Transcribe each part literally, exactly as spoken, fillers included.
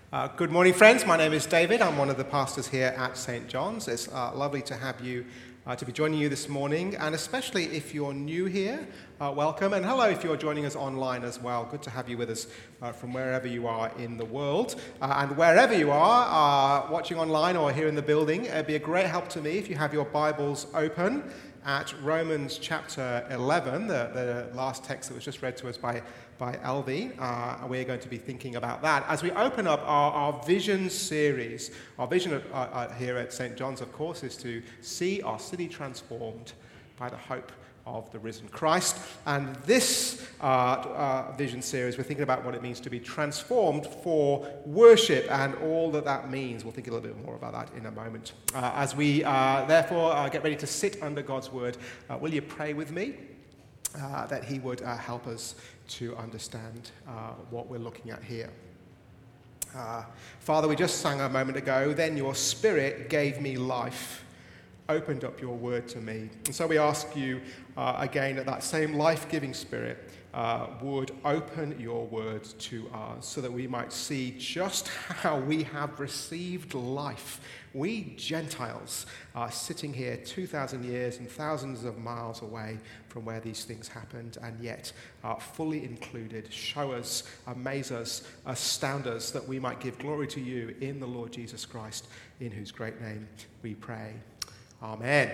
Uh, good morning, friends. My name is David. I'm one of the pastors here at Saint John's. It's uh, lovely to have you, uh, to be joining you this morning, and especially if you're new here, uh, welcome. And hello if you're joining us online as well. Good to have you with us uh, from wherever you are in the world. Uh, and wherever you are, uh, watching online or here in the building, it'd be a great help to me if you have your Bibles open at Romans chapter eleven, the, the last text that was just read to us by by Elvie. Uh, we're going to be thinking about that as we open up our, our vision series. Our vision of, uh, uh, here at Saint John's, of course, is to see our city transformed by the hope of the risen Christ. And this uh, uh, vision series, we're thinking about what it means to be transformed for worship and all that that means. We'll think a little bit more about that in a moment. Uh, as we uh, therefore uh, get ready to sit under God's word, uh, will you pray with me uh, that he would uh, help us to understand uh, what we're looking at here. Uh, Father, we just sang a moment ago, then your Spirit gave me life, opened up your word to me. And so we ask you uh, again that that same life-giving Spirit uh, would open your word to us so that we might see just how we have received life. We Gentiles are sitting here two thousand years and thousands of miles away from where these things happened, and yet are fully included. Show us, amaze us, astound us, that we might give glory to you in the Lord Jesus Christ, in whose great name we pray. Amen.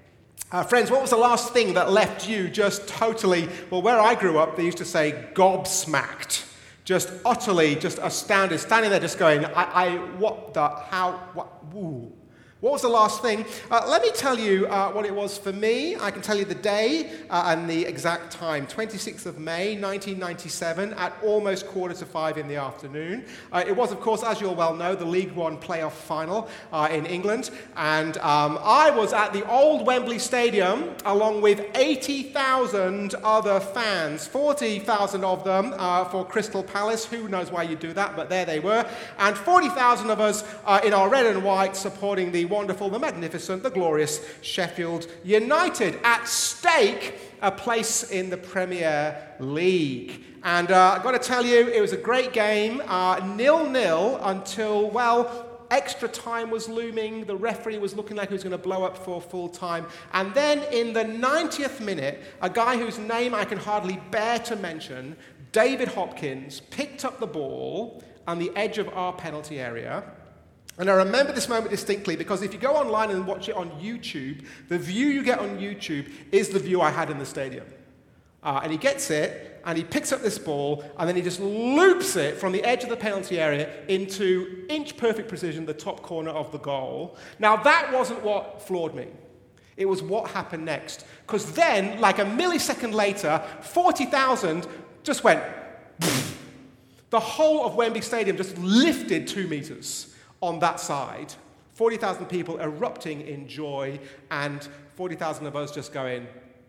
Uh, friends, what was the last thing that left you just totally, well, where I grew up, they used to say gobsmacked. Just utterly, just astounded, standing there just going, I, I what the, how, what, woo. What was the last thing? Uh, let me tell you uh, what it was for me. I can tell you the day uh, and the exact time. twenty-sixth of May, nineteen ninety-seven, at almost quarter to five in the afternoon. Uh, it was, of course, as you'll well know, the League One playoff final uh, in England. And um, I was at the old Wembley Stadium along with eighty thousand other fans. forty thousand of them uh, for Crystal Palace. Who knows why you do that, but there they were. And forty thousand of us uh, in our red and white supporting the wonderful, the magnificent, the glorious Sheffield United. At stake, a place in the Premier League. And uh, I've got to tell you, it was a great game, uh, nil-nil until, well, extra time was looming. The referee was looking like he was going to blow up for full time. And then in the ninetieth minute, a guy whose name I can hardly bear to mention, David Hopkins, picked up the ball on the edge of our penalty area. And I remember this moment distinctly because if you go online and watch it on YouTube, the view you get on YouTube is the view I had in the stadium. Uh, and he gets it, and he picks up this ball, and then he just loops it from the edge of the penalty area into inch-perfect precision, the top corner of the goal. Now, that wasn't what floored me. It was what happened next. Because then, like a millisecond later, forty thousand just went... The whole of Wembley Stadium just lifted two meters. On that side, forty thousand people erupting in joy, and forty thousand of us just going,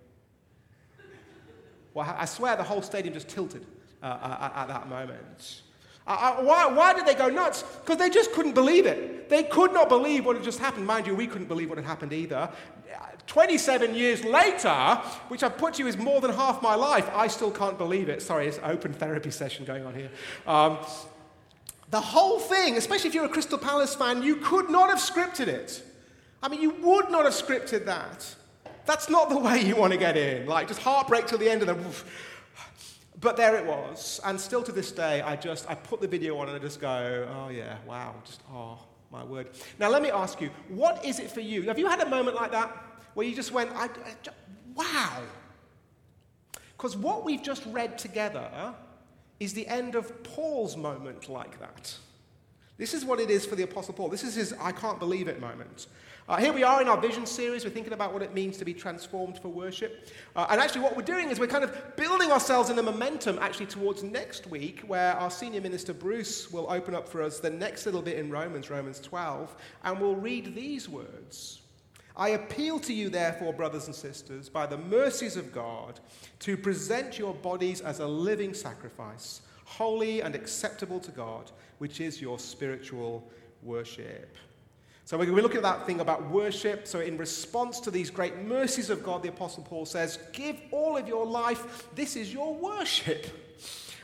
well, I swear the whole stadium just tilted uh, at, at that moment. Uh, why, why did they go nuts? Because they just couldn't believe it. They could not believe what had just happened. Mind you, we couldn't believe what had happened either. twenty-seven years later, which I've put to you is more than half my life, I still can't believe it. Sorry, it's an open therapy session going on here. Um, The whole thing, especially if you're a Crystal Palace fan, you could not have scripted it. I mean, you would not have scripted that. That's not the way you want to get in. Like, just heartbreak till the end of the... But there it was. And still to this day, I just, I put the video on and I just go, oh yeah, wow, just, oh, my word. Now, let me ask you, what is it for you? Have you had a moment like that where you just went, I, I just, wow? Because what we've just read together is the end of Paul's moment like that. This is what it is for the Apostle Paul. This is his I can't believe it moment. Uh, here we are in our vision series. We're thinking about what it means to be transformed for worship. Uh, and actually what we're doing is we're kind of building ourselves in a momentum actually towards next week, where our senior minister Bruce will open up for us the next little bit in Romans, Romans twelve, and we'll read these words. I appeal to you, therefore, brothers and sisters, by the mercies of God, to present your bodies as a living sacrifice, holy and acceptable to God, which is your spiritual worship. So we're going to be looking at that thing about worship. So in response to these great mercies of God, the Apostle Paul says, give all of your life. This is your worship.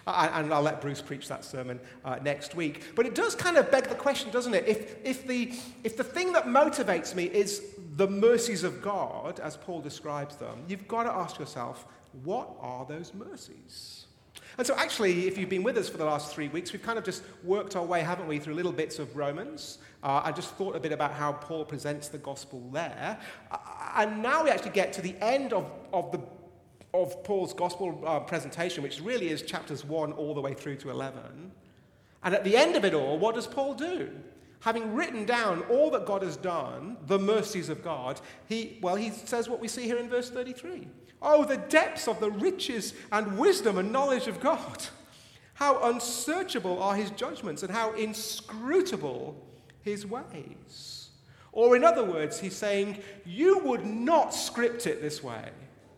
Uh, and I'll let Bruce preach that sermon uh, next week. But it does kind of beg the question, doesn't it? If, if, the, if the thing that motivates me is the mercies of God, as Paul describes them, you've got to ask yourself, what are those mercies? And so actually, if you've been with us for the last three weeks, we've kind of just worked our way, haven't we, through little bits of Romans. Uh, I just thought a bit about how Paul presents the gospel there. Uh, and now we actually get to the end of, of, the, of Paul's gospel uh, presentation, which really is chapters one all the way through to eleven. And at the end of it all, what does Paul do? Having written down all that God has done, the mercies of God, he, well, he says what we see here in verse thirty-three. Oh, the depths of the riches and wisdom and knowledge of God. How unsearchable are his judgments and how inscrutable his ways. Or in other words, he's saying, you would not script it this way.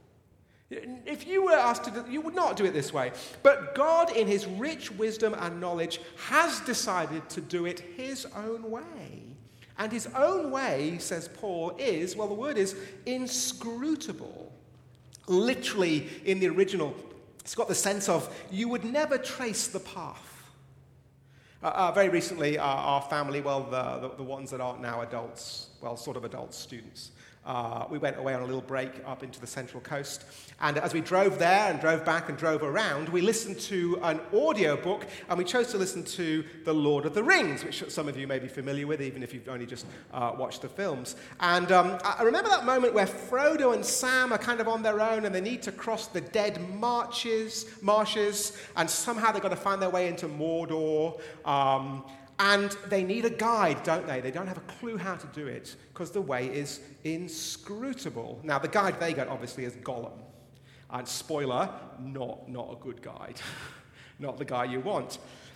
If you were asked to do, you would not do it this way. But God, in his rich wisdom and knowledge, has decided to do it his own way. And his own way, says Paul, is, well, the word is inscrutable. Literally, in the original, it's got the sense of you would never trace the path. Uh, uh, very recently, uh, our family, well, the, the, the ones that aren't now adults, well, sort of adult students, Uh, we went away on a little break up into the Central Coast. And as we drove there and drove back and drove around, we listened to an audio book, and we chose to listen to The Lord of the Rings, which some of you may be familiar with, even if you've only just uh, watched the films. And um, I remember that moment where Frodo and Sam are kind of on their own, and they need to cross the dead marches, marshes, and somehow they've got to find their way into Mordor. Um, And they need a guide, don't they? They don't have a clue how to do it because the way is inscrutable. Now, the guide they get, obviously, is Gollum. And spoiler, not, not a good guide. Not the guy you want.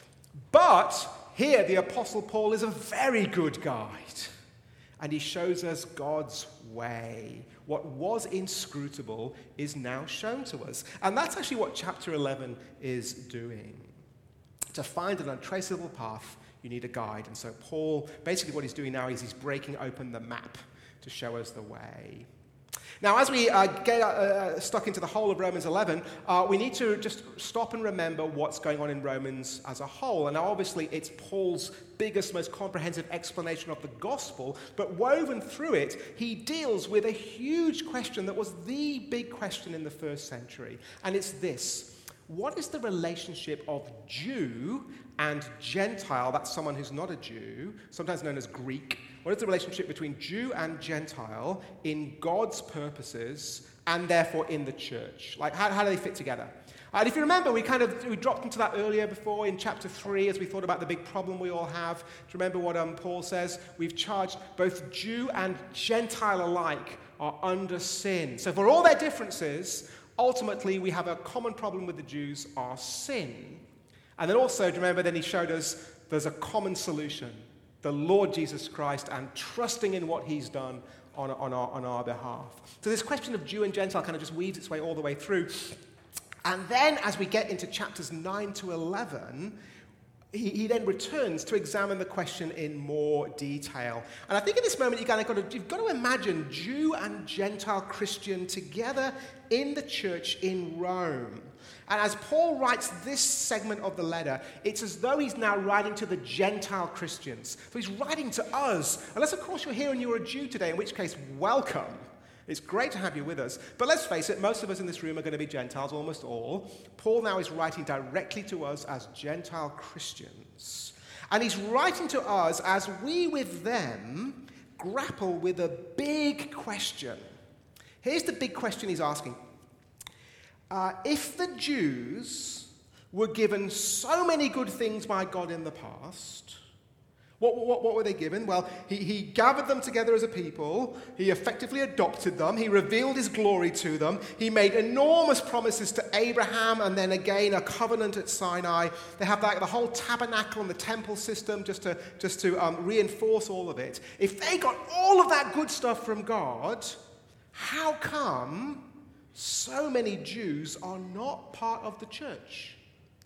But here, the Apostle Paul is a very good guide. And he shows us God's way. What was inscrutable is now shown to us. And that's actually what chapter eleven is doing. To find an untraceable path, you need a guide. And so Paul, basically what he's doing now is he's breaking open the map to show us the way. Now, as we uh, get uh, stuck into the whole of Romans eleven, uh, we need to just stop and remember what's going on in Romans as a whole. And now, obviously, it's Paul's biggest, most comprehensive explanation of the gospel, but woven through it, he deals with a huge question that was the big question in the first century. And it's this. What is the relationship of Jew and Gentile? That's someone who's not a Jew, sometimes known as Greek. What is the relationship between Jew and Gentile in God's purposes and therefore in the church? Like, how, how do they fit together? And if you remember, we kind of we dropped into that earlier before in chapter three as we thought about the big problem we all have. Do you remember what um, Paul says? We've charged both Jew and Gentile alike are under sin. So for all their differences, ultimately, we have a common problem with the Jews, our sin. And then also, do you remember, then he showed us there's a common solution, the Lord Jesus Christ, and trusting in what he's done on, on, our, on our behalf. So this question of Jew and Gentile kind of just weaves its way all the way through. And then as we get into chapters nine to eleven, He, he then returns to examine the question in more detail. And I think at this moment you kind of got to, you've got to imagine Jew and Gentile Christian together in the church in Rome. And as Paul writes this segment of the letter, it's as though he's now writing to the Gentile Christians. So he's writing to us. Unless, of course, you're here and you're a Jew today, in which case, welcome. It's great to have you with us. But let's face it, most of us in this room are going to be Gentiles, almost all. Paul now is writing directly to us as Gentile Christians. And he's writing to us as we with them grapple with a big question. Here's the big question he's asking. Uh, if the Jews were given so many good things by God in the past, What, what, what were they given? Well, he, he gathered them together as a people. He effectively adopted them. He revealed his glory to them. He made enormous promises to Abraham and then again a covenant at Sinai. They have that, the whole tabernacle and the temple system just to, just to um, reinforce all of it. If they got all of that good stuff from God, how come so many Jews are not part of the church?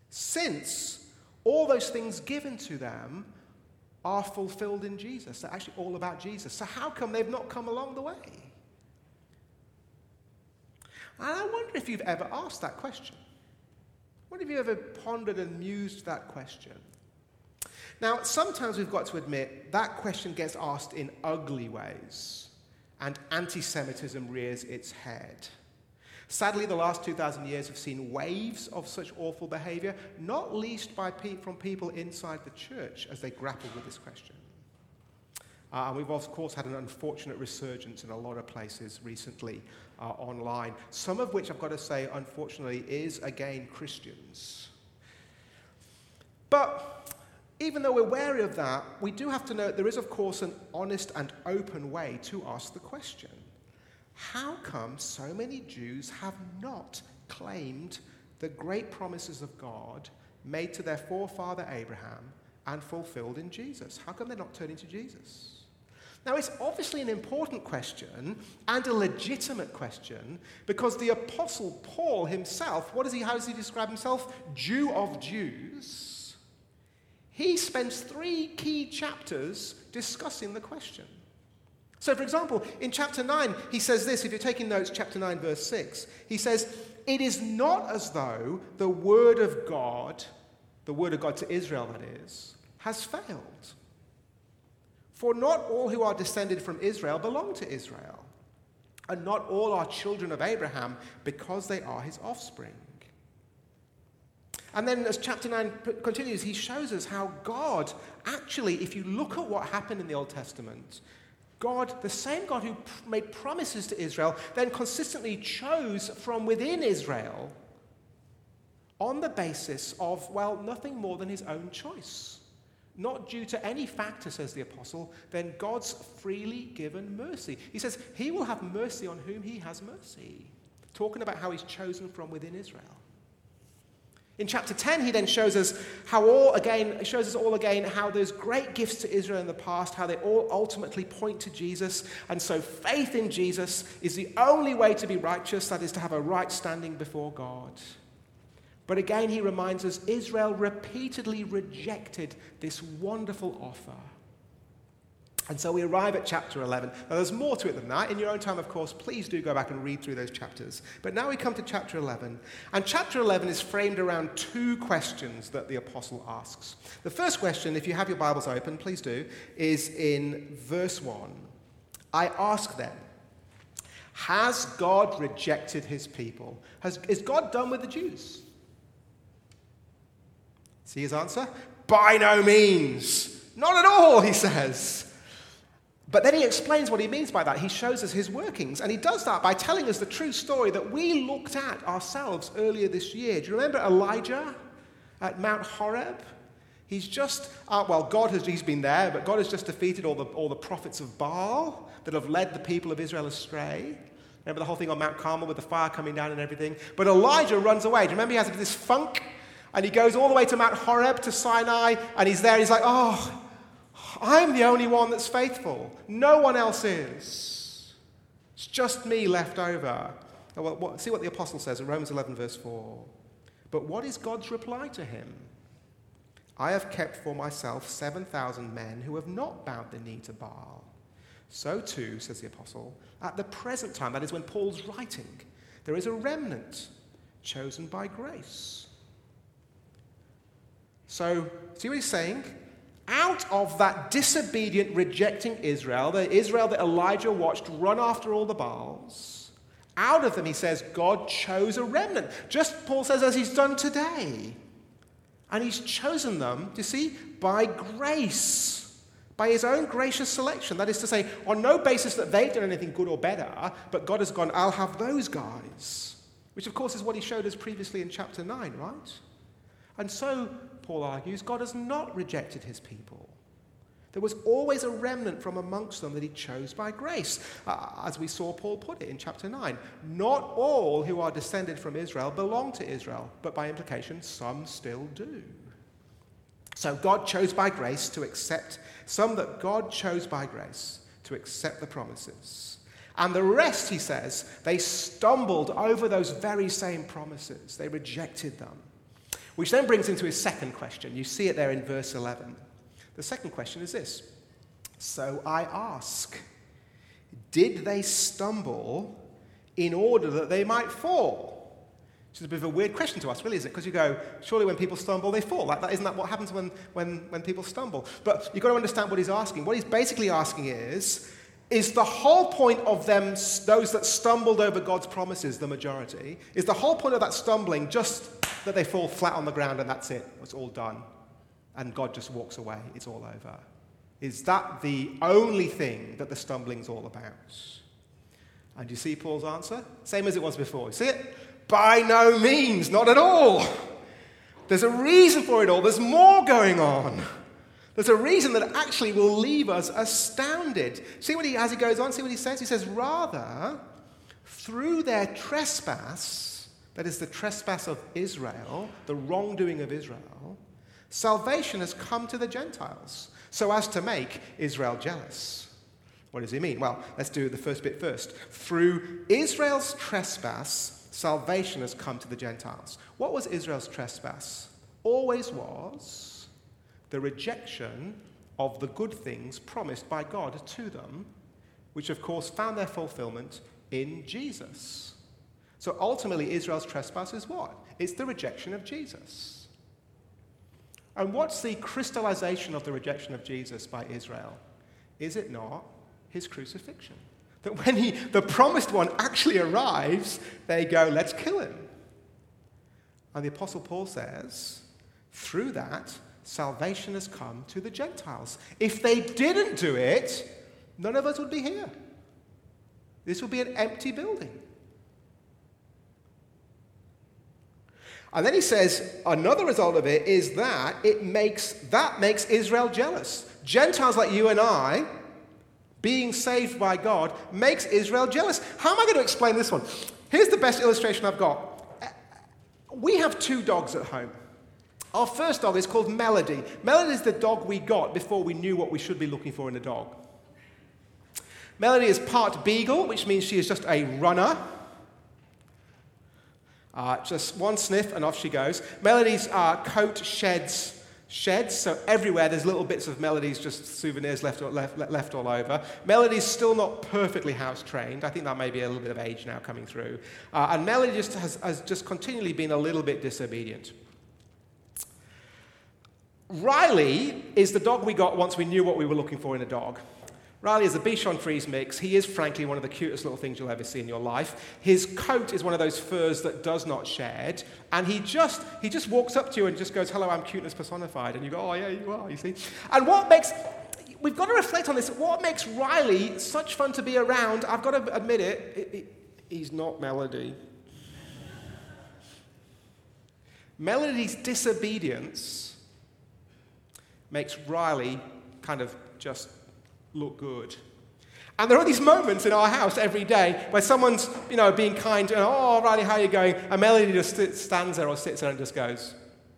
Since all those things given to them are fulfilled in Jesus. They're actually all about Jesus. So how come they've not come along the way? And I wonder if you've ever asked that question. What have you ever pondered and mused that question? Now, sometimes we've got to admit that question gets asked in ugly ways, and anti-Semitism rears its head. Sadly, the last two thousand years have seen waves of such awful behavior, not least by pe- from people inside the church as they grapple with this question. Uh, and we've, of course, had an unfortunate resurgence in a lot of places recently uh, online, some of which, I've got to say, unfortunately, is, again, Christians. But even though we're wary of that, we do have to note there is, of course, an honest and open way to ask the question. How come so many Jews have not claimed the great promises of God made to their forefather Abraham and fulfilled in Jesus? How come they're not turning to Jesus? Now, it's obviously an important question and a legitimate question because the Apostle Paul himself, what does he, how does he describe himself? Jew of Jews. He spends three key chapters discussing the question. So, for example, in chapter nine, he says this, if you're taking notes, chapter nine, verse six, he says, "It is not as though the word of God, the word of God to Israel, that is, has failed. For not all who are descended from Israel belong to Israel, and not all are children of Abraham because they are his offspring." And then as chapter nine continues, he shows us how God, actually, if you look at what happened in the Old Testament, God, the same God who made promises to Israel, then consistently chose from within Israel on the basis of, well, nothing more than his own choice. Not due to any factor, says the apostle, then God's freely given mercy. He says he will have mercy on whom he has mercy, talking about how he's chosen from within Israel. In chapter ten, he then shows us how all again shows us all again how there's great gifts to Israel in the past, how they all ultimately point to Jesus, and so faith in Jesus is the only way to be righteous, that is to have a right standing before God. But again, he reminds us Israel repeatedly rejected this wonderful offer. And so we arrive at chapter eleven. Now, there's more to it than that. In your own time, of course, please do go back and read through those chapters. But now we come to chapter eleven. And chapter eleven is framed around two questions that the apostle asks. The first question, if you have your Bibles open, please do, is in verse one. "I ask then, has God rejected his people? Has, is God done with the Jews?" See his answer? By no means. Not at all, he says. But then he explains what he means by that. He shows us his workings. And he does that by telling us the true story that we looked at ourselves earlier this year. Do you remember Elijah at Mount Horeb? He's just, uh, well, God has, he's been there, but God has just defeated all the, all the prophets of Baal that have led the people of Israel astray. Remember the whole thing on Mount Carmel with the fire coming down and everything? But Elijah runs away. Do you remember he has this funk? And he goes all the way to Mount Horeb, to Sinai, and he's there. He's like, oh, I'm the only one that's faithful. No one else is. It's just me left over. Well, what, see what the apostle says in Romans eleven, verse four. But what is God's reply to him? "I have kept for myself seven thousand men who have not bowed the knee to Baal. So too," says the apostle, "at the present time," that is when Paul's writing, "there is a remnant chosen by grace." So, see what he's saying? Out of that disobedient, rejecting Israel, the Israel that Elijah watched run after all the Baals, out of them, he says, God chose a remnant. Just, Paul says, as he's done today. And he's chosen them, do you see, by grace, by his own gracious selection. That is to say, on no basis that they've done anything good or better, but God has gone, I'll have those guys. Which, of course, is what he showed us previously in chapter nine, right? And so, Paul argues, God has not rejected his people. There was always a remnant from amongst them that he chose by grace, uh, as we saw Paul put it in chapter nine. Not all who are descended from Israel belong to Israel, but by implication, some still do. So God chose by grace to accept, some that God chose by grace to accept the promises. And the rest, he says, they stumbled over those very same promises. They rejected them. Which then brings into his second question. You see it there in verse eleven. The second question is this. So I ask, did they stumble in order that they might fall? Which is a bit of a weird question to us, really, isn't it? Because you go, surely when people stumble, they fall. Like that, isn't that what happens when, when, when people stumble? But you've got to understand what he's asking. What he's basically asking is, is the whole point of them, those that stumbled over God's promises, the majority, is the whole point of that stumbling just that they fall flat on the ground and that's it. It's all done. And God just walks away. It's all over. Is that the only thing that the stumbling's all about? And you see Paul's answer? Same as it was before. You see it? By no means, not at all. There's a reason for it all. There's more going on. There's a reason that actually will leave us astounded. See what he, as he goes on, see what he says? He says, rather, through their trespass, that is the trespass of Israel, the wrongdoing of Israel, salvation has come to the Gentiles, so as to make Israel jealous. What does he mean? Well, let's do the first bit first. Through Israel's trespass, salvation has come to the Gentiles. What was Israel's trespass? Always was the rejection of the good things promised by God to them, which of course found their fulfillment in Jesus. So ultimately, Israel's trespass is what? It's the rejection of Jesus. And what's the crystallization of the rejection of Jesus by Israel? Is it not his crucifixion? That when he, the promised one actually arrives, they go, let's kill him. And the Apostle Paul says, through that, salvation has come to the Gentiles. If they didn't do it, none of us would be here. This would be an empty building. And then he says, another result of it is that it makes, that makes Israel jealous. Gentiles like you and I, being saved by God, makes Israel jealous. How am I going to explain this one? Here's the best illustration I've got. We have two dogs at home. Our first dog is called Melody. Melody is the dog we got before we knew what we should be looking for in a dog. Melody is part beagle, which means she is just a runner. Uh, just one sniff and off she goes. Melody's uh, coat sheds sheds, so everywhere there's little bits of Melody's just souvenirs left, left, left all over. Melody's still not perfectly house trained. I think that may be a little bit of age now coming through. Uh, and Melody just has, has just continually been a little bit disobedient. Riley is the dog we got once we knew what we were looking for in a dog. Riley is a Bichon Frise mix. He is, frankly, one of the cutest little things you'll ever see in your life. His coat is one of those furs that does not shed, and he just he just walks up to you and just goes, hello, I'm cuteness personified, and you go, oh, yeah, you are, you see. And what makes, we've got to reflect on this, what makes Riley such fun to be around, I've got to admit it, it, it he's not Melody. Melody's disobedience makes Riley kind of just look good. And there are these moments in our house every day where someone's, you know, being kind, and, oh, Riley, how are you going? And Melody just sits, stands there or sits there and just goes,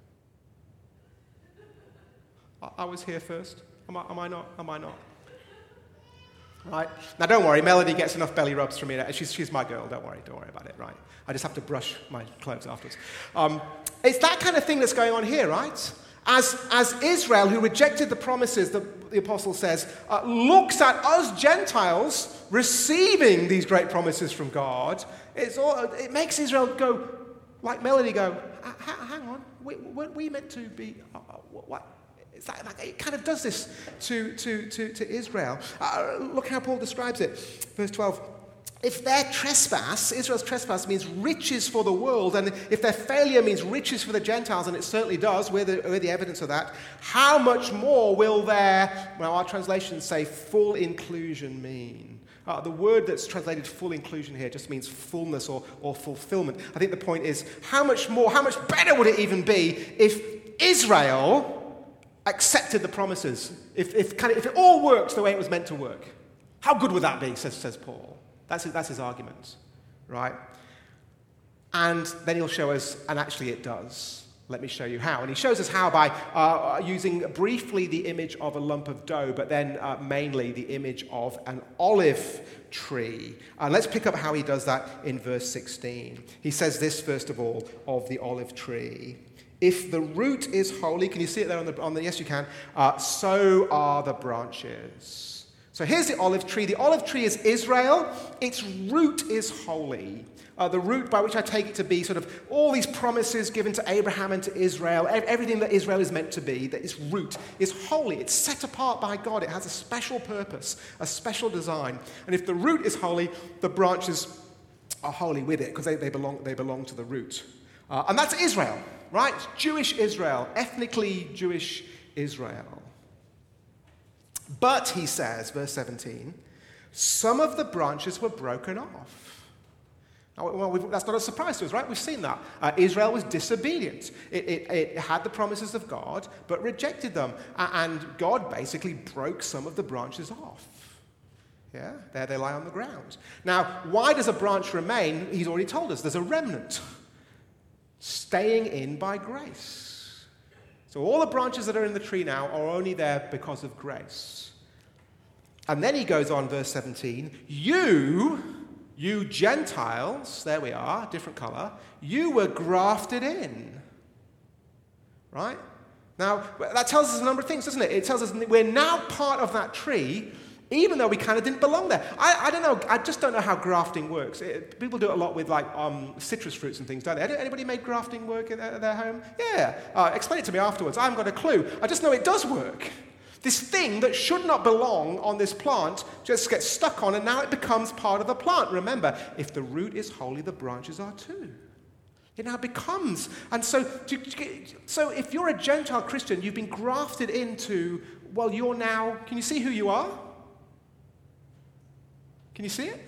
I, I was here first. Am I, am I not? Am I not? Right? Now, don't worry. Melody gets enough belly rubs from me. She's, she's my girl. Don't worry. Don't worry about it, right? I just have to brush my clothes afterwards. Um, it's that kind of thing that's going on here, right? As, as Israel, who rejected the promises, the, the apostle says, uh, looks at us Gentiles receiving these great promises from God, it's all, it makes Israel go, like Melody, go, hang on, we, weren't we meant to be, uh, what? It's like, like, it kind of does this to, to, to, to Israel. Uh, look how Paul describes it. Verse twelve. If their trespass, Israel's trespass, means riches for the world, and if their failure means riches for the Gentiles, and it certainly does, we're the, we're the evidence of that, how much more will their, well, our translations say full inclusion mean? Uh, the word that's translated full inclusion here just means fullness or, or fulfillment. I think the point is, how much more, how much better would it even be if Israel accepted the promises? If, if, kind of, if it all worked the way it was meant to work? How good would that be, says, says Paul. That's his, that's his argument, right? And then he'll show us, and actually it does. Let me show you how. And he shows us how by uh, using briefly the image of a lump of dough, but then uh, mainly the image of an olive tree. And let's pick up how he does that in verse sixteen. He says this, first of all, of the olive tree. If the root is holy, can you see it there on the, on the yes you can, uh, so are the branches. So here's the olive tree. The olive tree is Israel. Its root is holy. Uh, the root by which I take it to be sort of all these promises given to Abraham and to Israel, everything that Israel is meant to be, that its root is holy. It's set apart by God. It has a special purpose, a special design. And if the root is holy, the branches are holy with it because they, they, belong, they belong to the root. Uh, and that's Israel, right? It's Jewish Israel, ethnically Jewish Israel. But, he says, verse seventeen, some of the branches were broken off. Now, well, that's not a surprise to us, right? We've seen that. Uh, Israel was disobedient. It, it, it had the promises of God, but rejected them. And God basically broke some of the branches off. Yeah, there they lie on the ground. Now, why does a branch remain? He's already told us. There's a remnant staying in by grace. So all the branches that are in the tree now are only there because of grace. And then he goes on, verse seventeen, you, you Gentiles, there we are, different color, you were grafted in. Right? Now, that tells us a number of things, doesn't it? It tells us we're now part of that tree, even though we kind of didn't belong there. I, I don't know, I just don't know how grafting works. It, people do it a lot with like um, citrus fruits and things, don't they? Anybody made grafting work in their, their home? Yeah. Uh, explain it to me afterwards. I haven't got a clue. I just know it does work. This thing that should not belong on this plant just gets stuck on and now it becomes part of the plant. Remember, if the root is holy, the branches are too. It now becomes. And so, so if you're a Gentile Christian, you've been grafted into, well, you're now, can you see who you are? Can you see it?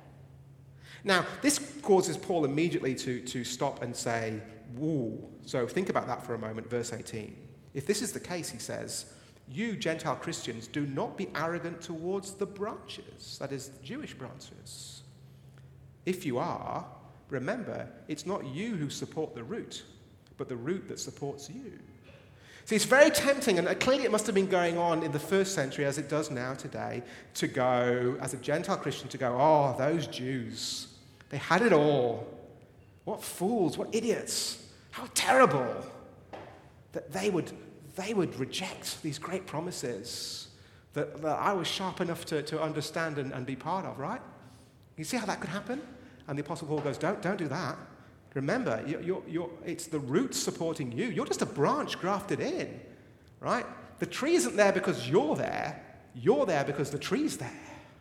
Now, this causes Paul immediately to, to stop and say, woo. So think about that for a moment, verse eighteen. If this is the case, he says, you Gentile Christians, do not be arrogant towards the branches, that is, the Jewish branches. If you are, remember, it's not you who support the root, but the root that supports you. See, it's very tempting, and clearly it must have been going on in the first century, as it does now today, to go, as a Gentile Christian, to go, oh, those Jews, they had it all. What fools, what idiots, how terrible that they would, they would reject these great promises that, that I was sharp enough to, to understand and, and be part of, right? You see how that could happen? And the Apostle Paul goes, don't, don't do that. Remember, you're, you're, you're, it's the roots supporting you. You're just a branch grafted in, right? The tree isn't there because you're there. You're there because the tree's there.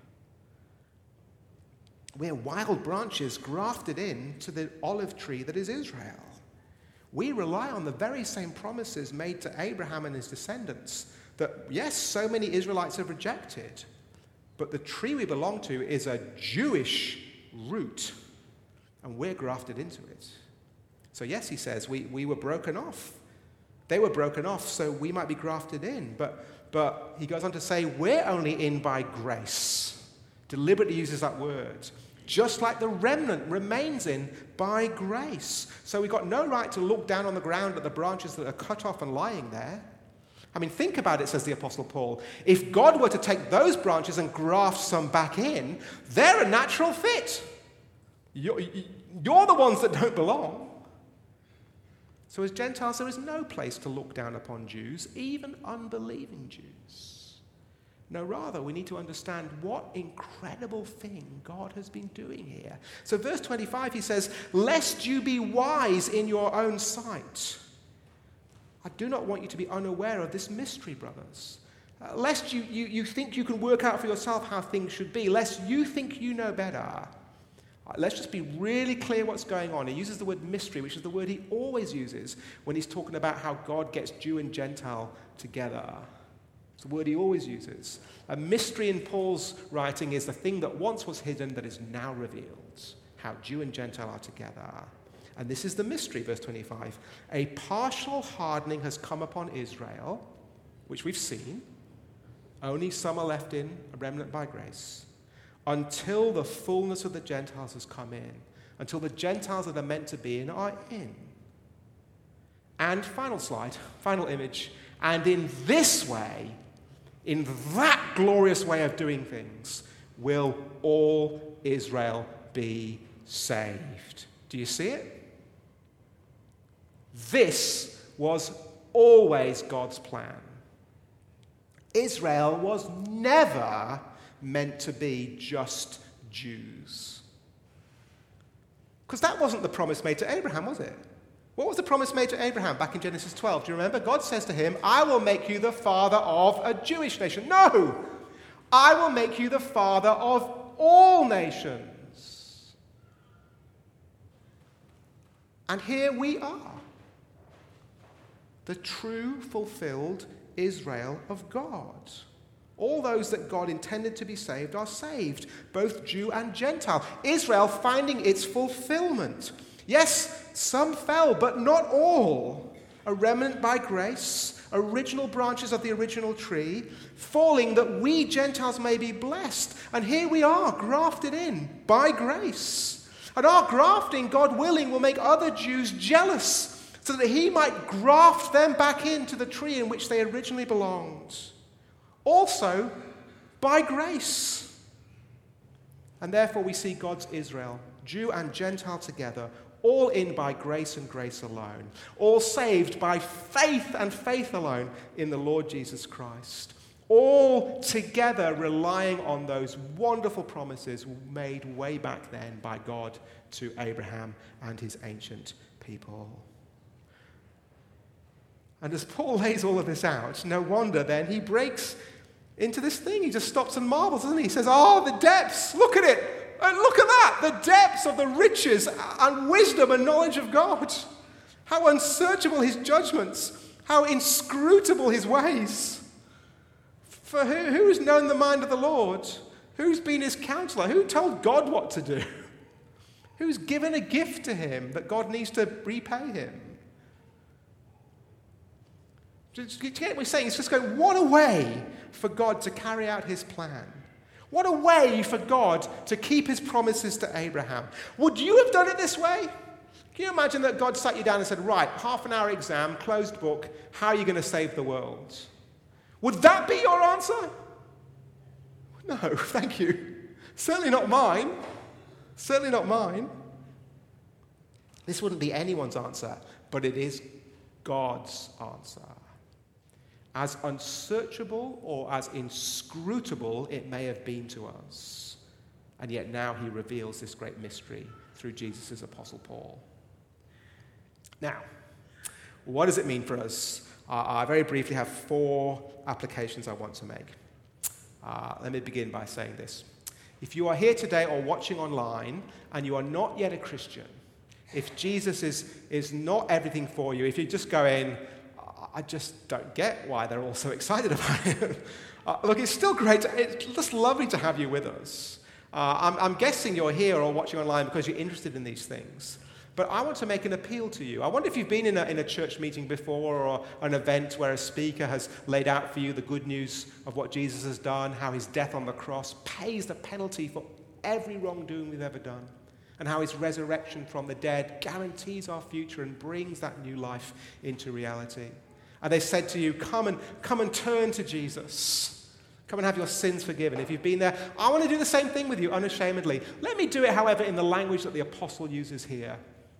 We're wild branches grafted in to the olive tree that is Israel. We rely on the very same promises made to Abraham and his descendants that, yes, so many Israelites have rejected, but the tree we belong to is a Jewish root. And we're grafted into it. So yes, he says, we, we were broken off. They were broken off so we might be grafted in. But, but he goes on to say, we're only in by grace. Deliberately uses that word. Just like the remnant remains in by grace. So we've got no right to look down on the ground at the branches that are cut off and lying there. I mean, think about it, says the Apostle Paul. If God were to take those branches and graft some back in, they're a natural fit. You're, you're the ones that don't belong. So as Gentiles, there is no place to look down upon Jews, even unbelieving Jews. No, rather, we need to understand what incredible thing God has been doing here. So verse twenty-five, he says, lest you be wise in your own sight. I do not want you to be unaware of this mystery, brothers. Uh, lest you, you, you think you can work out for yourself how things should be, lest you think you know better. Let's just be really clear what's going on. He uses the word mystery, which is the word he always uses when he's talking about how God gets Jew and Gentile together. It's the word he always uses. A mystery in Paul's writing is the thing that once was hidden that is now revealed, how Jew and Gentile are together. And this is the mystery, verse twenty-five. A partial hardening has come upon Israel, which we've seen. Only some are left in, a remnant by grace. Until the fullness of the Gentiles has come in. Until the Gentiles that are meant to be in are in. And final slide, final image. And in this way, in that glorious way of doing things, will all Israel be saved. Do you see it? This was always God's plan. Israel was never meant to be just Jews. Because that wasn't the promise made to Abraham, was it? What was the promise made to Abraham back in Genesis twelve? Do you remember? God says to him, I will make you the father of a Jewish nation. No! I will make you the father of all nations. And here we are, the true, fulfilled Israel of God. All those that God intended to be saved are saved, both Jew and Gentile. Israel finding its fulfillment. Yes, some fell, but not all. A remnant by grace, original branches of the original tree, falling that we Gentiles may be blessed. And here we are, grafted in by grace. And our grafting, God willing, will make other Jews jealous, so that he might graft them back into the tree in which they originally belonged. Also, by grace. And therefore we see God's Israel, Jew and Gentile together, all in by grace and grace alone, all saved by faith and faith alone in the Lord Jesus Christ, all together relying on those wonderful promises made way back then by God to Abraham and his ancient people. And as Paul lays all of this out, no wonder then he breaks into this thing. He just stops and marvels, doesn't he? He says, oh, the depths, look at it. And look at that, the depths of the riches and wisdom and knowledge of God. How unsearchable his judgments, how inscrutable his ways. For who, who has known the mind of the Lord? Who's been his counselor? Who told God what to do? Who's given a gift to him that God needs to repay him? Do you get what we're saying? It's just going, what a way for God to carry out his plan. What a way for God to keep his promises to Abraham. Would you have done it this way? Can you imagine that God sat you down and said, right, half an hour exam, closed book, how are you going to save the world? Would that be your answer? No, thank you. Certainly not mine. Certainly not mine. This wouldn't be anyone's answer, but it is God's answer. As unsearchable or as inscrutable it may have been to us. And yet now he reveals this great mystery through Jesus' Apostle Paul. Now, what does it mean for us? Uh, I very briefly have four applications I want to make. Uh, let me begin by saying this. If you are here today or watching online and you are not yet a Christian, if Jesus is, is not everything for you, if you just go in, I just don't get why they're all so excited about it. uh, look, it's still great. To, it's just lovely to have you with us. Uh, I'm, I'm guessing you're here or watching online because you're interested in these things. But I want to make an appeal to you. I wonder if you've been in a, in a church meeting before or an event where a speaker has laid out for you the good news of what Jesus has done, how his death on the cross pays the penalty for every wrongdoing we've ever done, and how his resurrection from the dead guarantees our future and brings that new life into reality. And they said to you, come and come and turn to Jesus. Come and have your sins forgiven. If you've been there, I want to do the same thing with you unashamedly. Let me do it, however, in the language that the apostle uses here.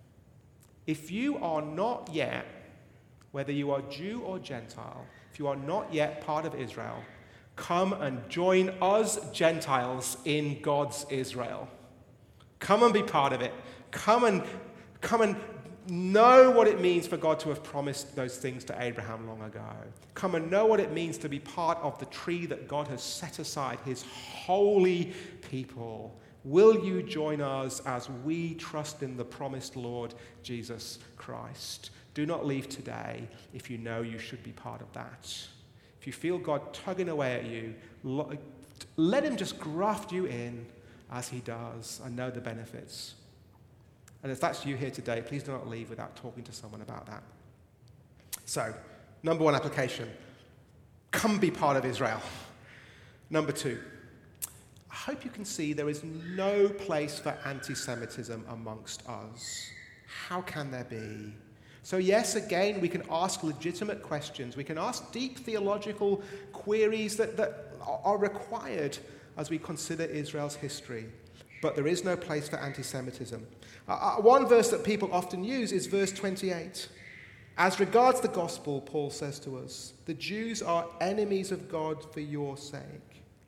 If you are not yet, whether you are Jew or Gentile, if you are not yet part of Israel, come and join us Gentiles in God's Israel. Come and be part of it. Come and come and know what it means for God to have promised those things to Abraham long ago. Come and know what it means to be part of the tree that God has set aside, his holy people. Will you join us as we trust in the promised Lord Jesus Christ? Do not leave today if you know you should be part of that. If you feel God tugging away at you, let him just graft you in as he does and know the benefits. And if that's you here today, please do not leave without talking to someone about that. So, number one application, come be part of Israel. Number two, I hope you can see there is no place for anti-Semitism amongst us. How can there be? So yes, again, we can ask legitimate questions. We can ask deep theological queries that, that are required as we consider Israel's history. But there is no place for anti-Semitism. Uh, one verse that people often use is verse twenty-eight. As regards the gospel, Paul says to us, the Jews are enemies of God for your sake.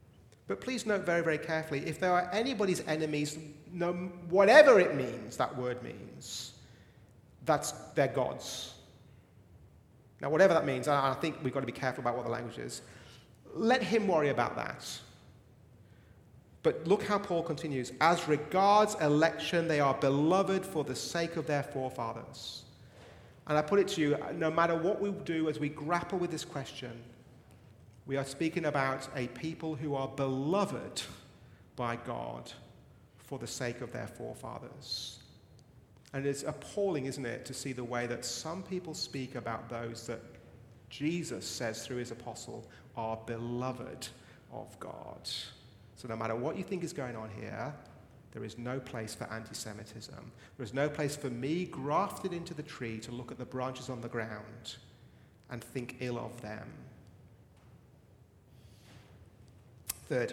But please note very, very carefully, if there are anybody's enemies, no, whatever it means, that word means, that's they're God's. Now, whatever that means, I think we've got to be careful about what the language is. Let him worry about that. But look how Paul continues. As regards election, they are beloved for the sake of their forefathers. And I put it to you, no matter what we do as we grapple with this question, we are speaking about a people who are beloved by God for the sake of their forefathers. And it's appalling, isn't it, to see the way that some people speak about those that Jesus says through his apostle are beloved of God. So no matter what you think is going on here, there is no place for anti-Semitism. There is no place for me grafted into the tree to look at the branches on the ground and think ill of them. Third,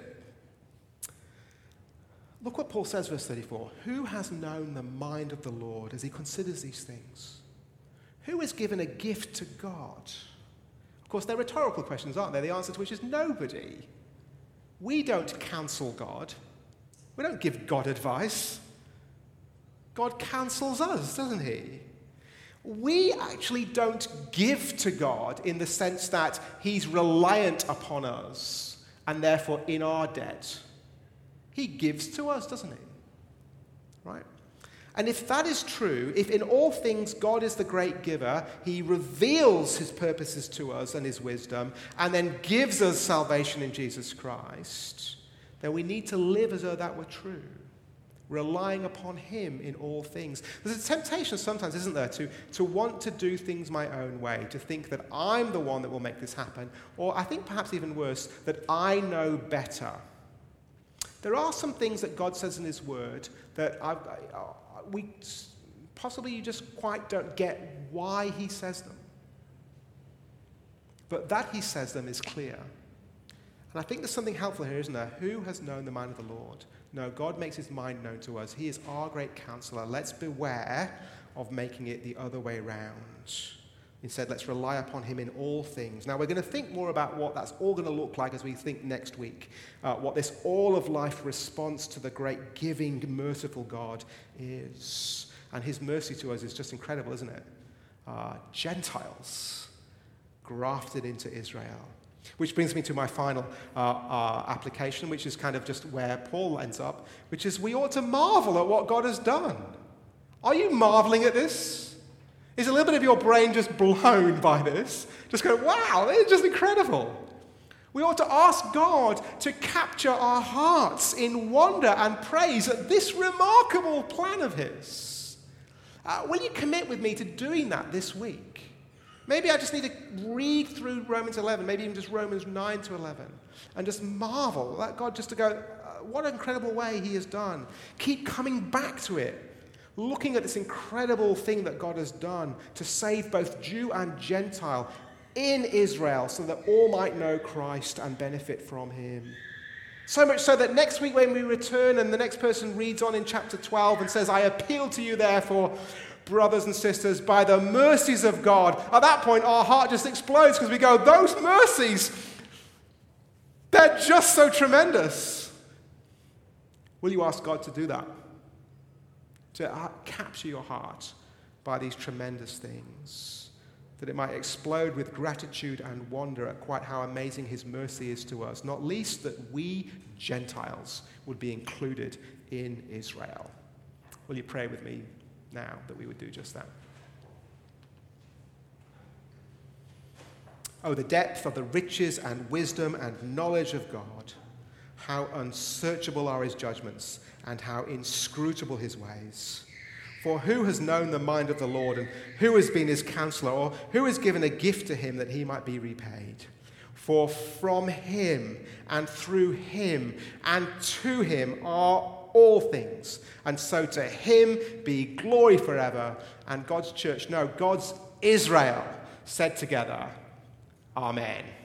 look what Paul says, verse thirty-four. Who has known the mind of the Lord as he considers these things? Who is given a gift to God? Of course, they're rhetorical questions, aren't they? The answer to which is nobody. We don't counsel God. We don't give God advice. God counsels us, doesn't he? We actually don't give to God in the sense that he's reliant upon us and therefore in our debt. He gives to us, doesn't he? Right? And if that is true, if in all things God is the great giver, he reveals his purposes to us and his wisdom, and then gives us salvation in Jesus Christ, then we need to live as though that were true, relying upon him in all things. There's a temptation sometimes, isn't there, to, to want to do things my own way, to think that I'm the one that will make this happen, or I think perhaps even worse, that I know better. There are some things that God says in his word that I, I, we possibly you just quite don't get why he says them. But that he says them is clear. And I think there's something helpful here, isn't there? Who has known the mind of the Lord? No, God makes his mind known to us. He is our great counselor. Let's beware of making it the other way round. Instead, let's rely upon him in all things. Now, we're going to think more about what that's all going to look like as we think next week, uh, what this all-of-life response to the great giving, merciful God is. And his mercy to us is just incredible, isn't it? Uh, Gentiles grafted into Israel. Which brings me to my final uh, uh, application, which is kind of just where Paul ends up, which is we ought to marvel at what God has done. Are you marveling at this? Is a little bit of your brain just blown by this? Just go, wow, it's just incredible. We ought to ask God to capture our hearts in wonder and praise at this remarkable plan of his. Uh, will you commit with me to doing that this week? Maybe I just need to read through Romans eleven, maybe even just Romans nine to eleven, and just marvel at God, just to go, uh, what an incredible way he has done. Keep coming back to it, looking at this incredible thing that God has done to save both Jew and Gentile in Israel so that all might know Christ and benefit from him. So much so that next week when we return and the next person reads on in chapter twelve and says, I appeal to you therefore, brothers and sisters, by the mercies of God. At that point, our heart just explodes because we go, those mercies, they're just so tremendous. Will you ask God to do that? To capture your heart by these tremendous things, that it might explode with gratitude and wonder at quite how amazing his mercy is to us, not least that we Gentiles would be included in Israel. Will you pray with me now that we would do just that? Oh, the depth of the riches and wisdom and knowledge of God. How unsearchable are his judgments and how inscrutable his ways. For who has known the mind of the Lord, and who has been his counselor, or who has given a gift to him that he might be repaid? For from him and through him and to him are all things, and so to him be glory forever. And God's church, no, God's Israel, said together, Amen.